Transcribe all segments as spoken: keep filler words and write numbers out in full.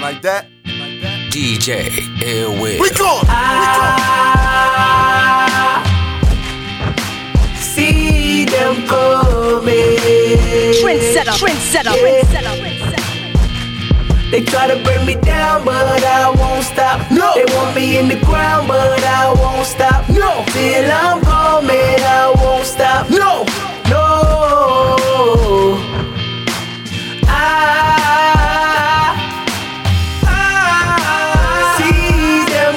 Like that. D J Ill Will. We gone. I see them coming. Trendsetter, trendsetter, Yeah. trendsetter, trendsetter. They try to bring me down, but I won't stop. No. They want me in the ground, but I won't stop. No. Till I'm gone, man, I won't stop. No. No. I, I see them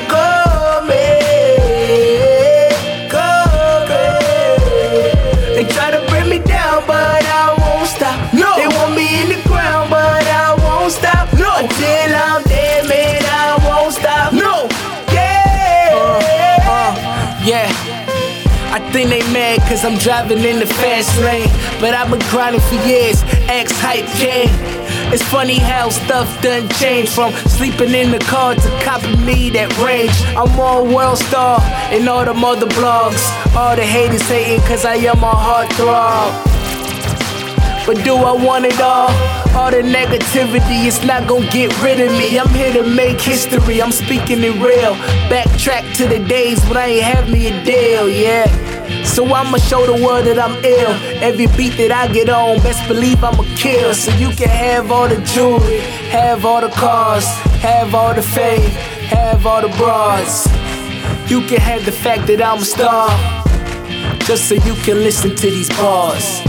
coming, coming. They try to bring me down, but I won't stop. No. They want me in the ground, but I won't stop. No. Until I'm dead, man, I won't stop. No. Yeah. Uh, uh, yeah. I think they mad cause I'm driving in the fast lane, but I've been grinding for years, X-Hype King. It's funny how stuff done changed, from sleeping in the car to copping me that range. I'm on World Star and all the mother blogs. All the haters hating cause I am a heartthrob. But do I want it all? All the negativity, it's not gon' get rid of me. I'm here to make history, I'm speaking it real. Backtrack to the days when I ain't have me a deal, yeah. So I'ma show the world that I'm ill. Every beat that I get on, best believe I'ma kill. So you can have all the jewelry, have all the cars, have all the fame, have all the bras. You can have the fact that I'm a star, just so you can listen to these bars.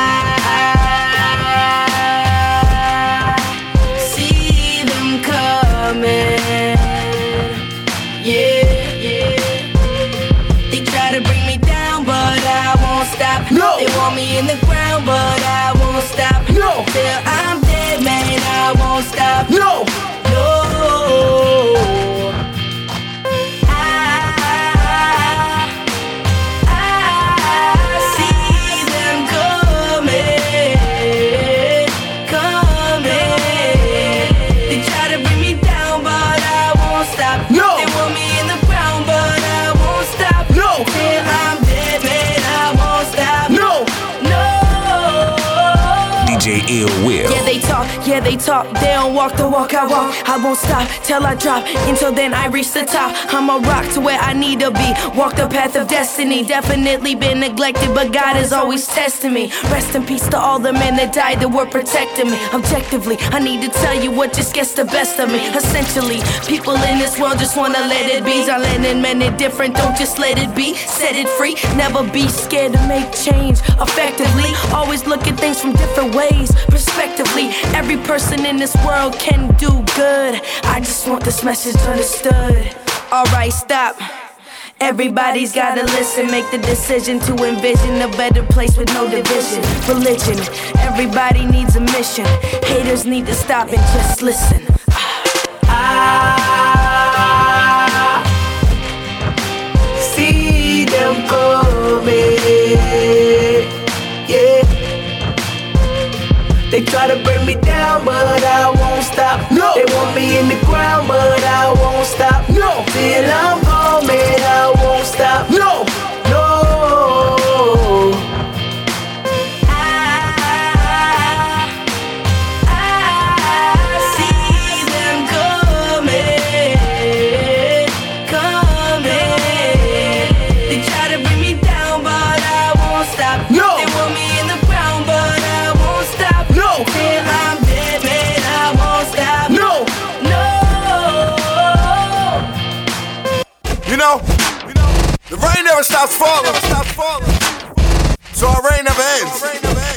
Yeah, yeah. They try to bring me down, but I won't stop. No. They want me in the ground, but I won't stop. No. Till I'm dead, man, I won't stop. No. No. I, I see them coming, coming. They try to bring me down, but I won't stop. No. They want me in the ground, but I won't stop. No. Till I'm dead, man, I won't stop. No. No. D J Ill Will. Yeah, they talk, yeah, they talk. They don't walk the walk I walk. I won't stop till I drop. Until then, I reach the top. I'm a rock to where I need to be. Walk the path of destiny. Definitely been neglected, but God is always testing me. Rest in peace to all the men that died that were protecting me. Objectively, I need to tell you what just gets the best of me. Essentially, people in this world just wanna let it be. I let it men it different, don't just let it be. Set it free, never be scared to make change effectively. Always look at things from different ways, perspectively. Every person in this world can do good. I just want this message understood. Alright, stop. Everybody's gotta listen, make the decision to envision a better place with no division. Religion, everybody needs a mission. Haters need to stop and just listen. I see them coming, yeah. They try to bring me down, but I won't stop. No. They want me in the ground, but I won't stop. No. Till I'm gone, man, I won't stop. No. No. I, I see them coming, coming. They try to bring me down, but I won't stop. No. They want me in the ground, but I won't stop. No. Till I'm dead, man, I won't stop. No. No. You know, you know, the rain never stops falling. Stops falling. So our rain never ends.